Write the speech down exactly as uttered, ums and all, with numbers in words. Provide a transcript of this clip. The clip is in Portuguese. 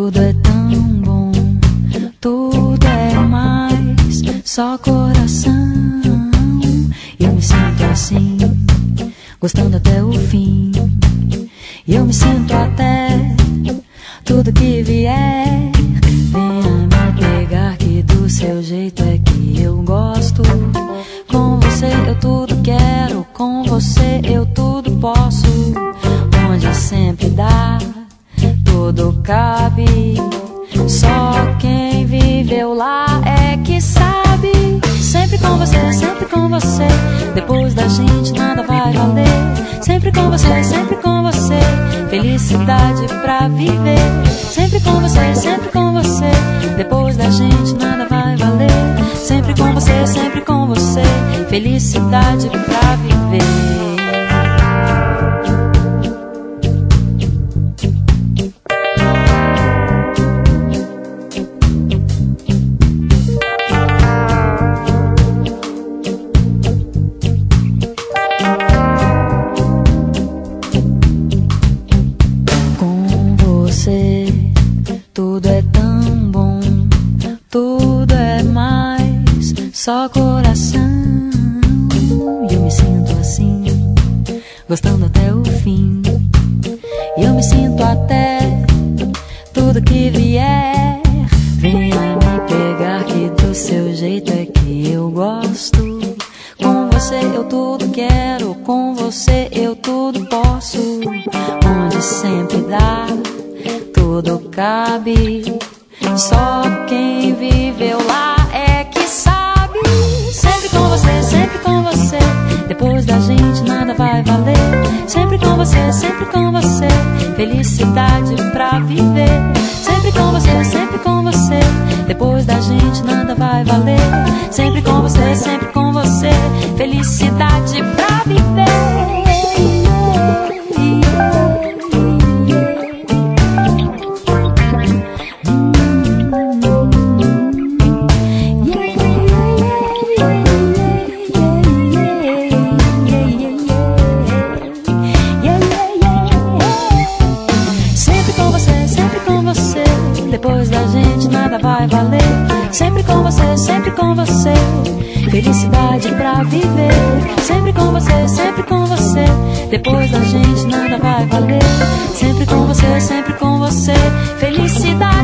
Tudo é tão bom, tudo é mais, só coração. E eu me sinto assim, gostando até o fim. E eu me sinto até tudo que vier. Venha me pegar que do seu jeito é que eu gosto. Com você eu tudo quero, com você eu tudo posso. Onde sempre dá, tudo cabe. Só quem viveu lá é que sabe. Sempre com você, sempre com você. Depois da gente nada vai valer. Sempre com você, sempre com você. Felicidade pra viver. Sempre com você, sempre com você. Depois da gente nada vai valer. Sempre com você, sempre com você. Felicidade pra viver. Tudo é tão bom, tudo é mais, só coração. E eu me sinto assim, gostando até o fim. E eu me sinto até tudo que vier. Venha me pegar que do seu jeito é que eu gosto. Com você eu tudo quero, com você eu tudo posso. Onde sempre dá, tudo cabe. Só quem viveu lá é que sabe. Sempre com você, sempre com você. Depois da gente nada vai valer. Sempre com você, sempre com você. Felicidade pra viver. Sempre com você, sempre com você. Depois da gente nada vai valer. Sempre com você, sempre com você. Felicidade pra viver. Depois da gente nada vai valer. Sempre com você, sempre com você. Felicidade pra viver. Sempre com você, sempre com você. Depois da gente nada vai valer. Sempre com você, sempre com você. Felicidade.